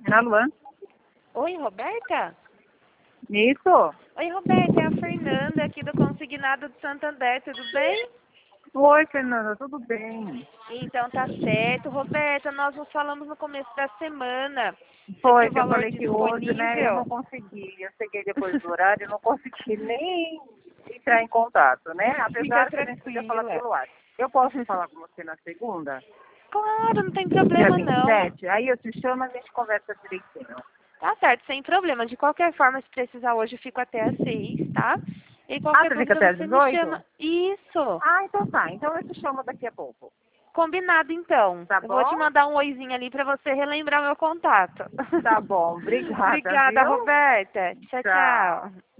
Na Luan? Oi, Roberta? Isso? Oi, Roberta, é a Fernanda aqui do Consignado de Santander, tudo bem? Oi, Fernanda, tudo bem? Então tá certo. Roberta, nós nos falamos no começo da semana sobre Foi o que eu valor falei que hoje, né, eu não disponível. consegui. Eu cheguei depois do horário, eu não consegui nem entrar em contato, né? Fica Apesar que a gente podia falar tranquila. pelo WhatsApp. Eu posso falar com você na segunda, Claro, não tem dia problema não. 27? Aí eu te chamo e a gente conversa direitinho. Tá certo, sem problema. De qualquer forma, se precisar hoje, eu fico até às 6, tá? E Ah, qualquer você fica dúvida, até às você me 18? chama. Isso! Ah, então tá. Então eu te chamo daqui a pouco. Combinado, então. Tá Eu vou te bom? mandar um oizinho ali pra você relembrar meu contato. Tá bom. Obrigada, Obrigada, viu? Roberta. Tchau, Tchau. tchau.